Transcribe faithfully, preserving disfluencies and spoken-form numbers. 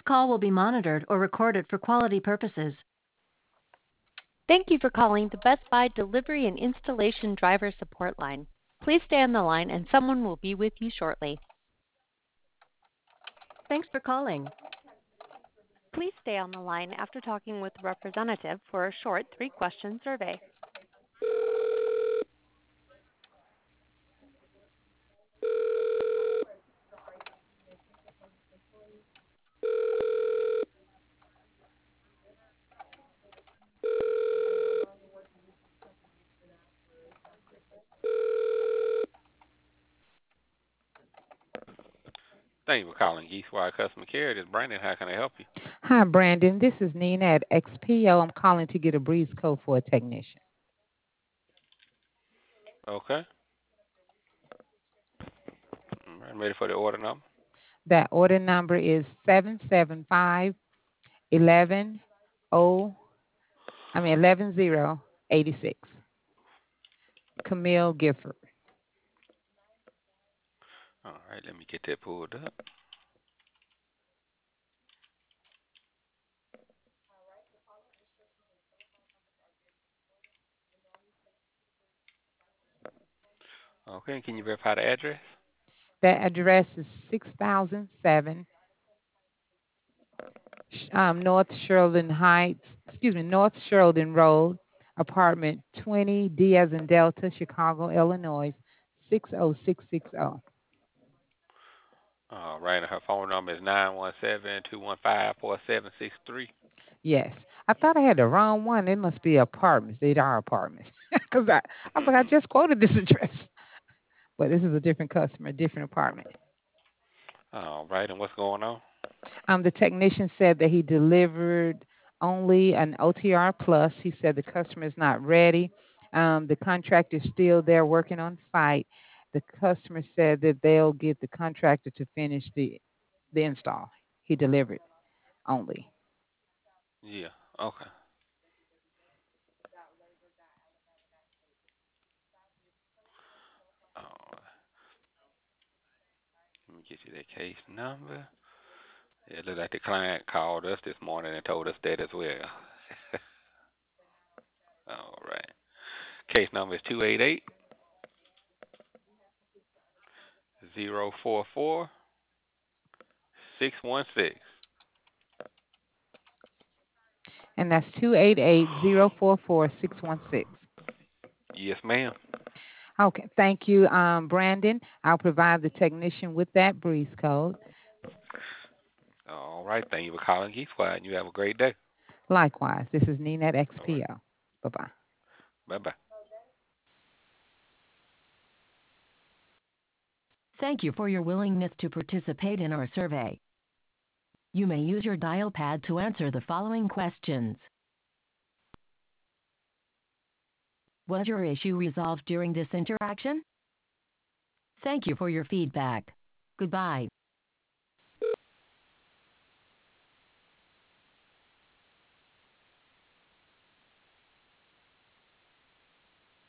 call will be monitored or recorded for quality purposes. Thank you for calling the Best Buy Delivery and Installation Driver Support Line. Please stay on the line and someone will be with you shortly. Thanks for calling. Please stay on the line after talking with a representative for a short three-question survey. Thank you for calling Geekswire Customer Care. This is Brandon. How can I help you? Hi, Brandon. This is Nina at X P O. I'm calling to get a breeze code for a technician. Okay. All right, I'm ready for the order number. That order number is seven seven five eleven O. I mean eleven zero eighty six. Camille Gifford. All right, let me get that pulled up. Okay, can you verify the address? That address is six thousand seven um, North Sheridan Heights. Excuse me, North Sheridan Road, apartment twenty, D as in Delta, Chicago, Illinois, six oh six six oh. All right, and her phone number is nine one seven, two one five, four seven six three. Yes. I thought I had the wrong one. It must be apartments. They are apartments. Because I, I was like, I Mm-hmm. just quoted this address. But this is a different customer, different apartment. All right, and what's going on? Um, the technician said that he delivered only an O T R plus. He said the customer is not ready. Um, the contractor is still there working on site. The customer said that they'll get the contractor to finish the the install. He delivered only. Yeah, okay. All right, let me get you that case number. Yeah, it looks like the client called us this morning and told us that as well. All right. Case number is two eight eight zero four four six one six. And that's two eight eight zero four four six one six. Yes, ma'am. Okay, thank you, um, Brandon. I'll provide the technician with that breeze code. All right. Thank you for calling Geek Squad, and you have a great day. Likewise, this is Nina at All right. X P O. Bye bye. Bye bye. Thank you for your willingness to participate in our survey. You may use your dial pad to answer the following questions. Was your issue resolved during this interaction? Thank you for your feedback. Goodbye.